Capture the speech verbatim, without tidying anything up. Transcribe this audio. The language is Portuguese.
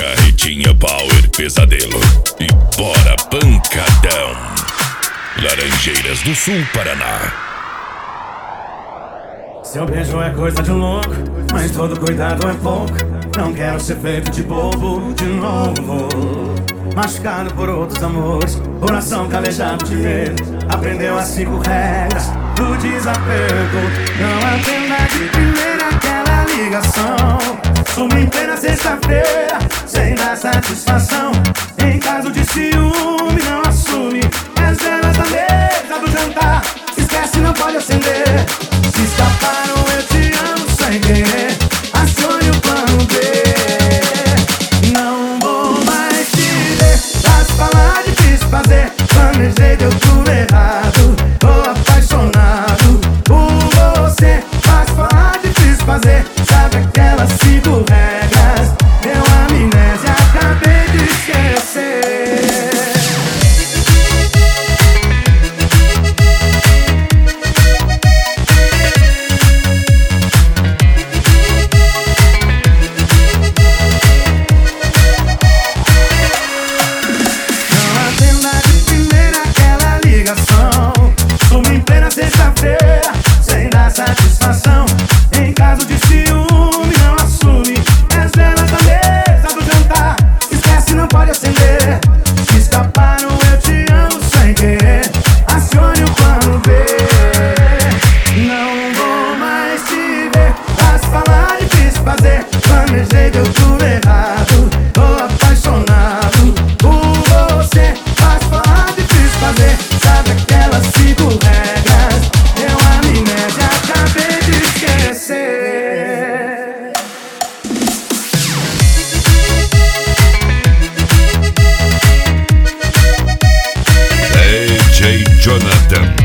Carretinha Power Pesadelo. E bora pancadão. Laranjeiras do Sul, Paraná. Seu beijo é coisa de louco, mas todo cuidado é pouco. Não quero ser feito de bobo de novo. Machucado por outros amores, coração calejado de medo. Aprendeu as cinco regras do desapego. Não atenda de primeira aquela ligação. Sumi em plena sexta-feira, sem dar satisfação. Em caso de ciúme, não assume. As velas da mesa do jantar, esquece, não pode acender. Se escaparam, eu te amo sem querer. Acione o plano B. Não vou mais te ver. Fácil falar, difícil fazer. Planejei, deu tudo errado. Tô apaixonado por você. Fácil falar, difícil fazer. Sabe aquelas cinco regras? Deu amnésia, acabei de esquecer. Sexta-feira, sem dar satisfação. Em caso de ciúme, não assume. As velas da mesa do jantar, esquece, não pode acender. Se escaparam, eu te amo sem querer. Acione o plano B. Não vou mais te ver. Fácil falar, difícil fazer. Planejei, deu tudo errado. Tô apaixonado por você. Fácil falar, difícil fazer. Sabe aquelas cinco regras? D J Jonathan.